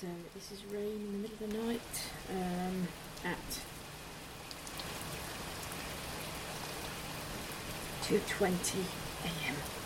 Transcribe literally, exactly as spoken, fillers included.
So this is rain in the middle of the night um, at two twenty a m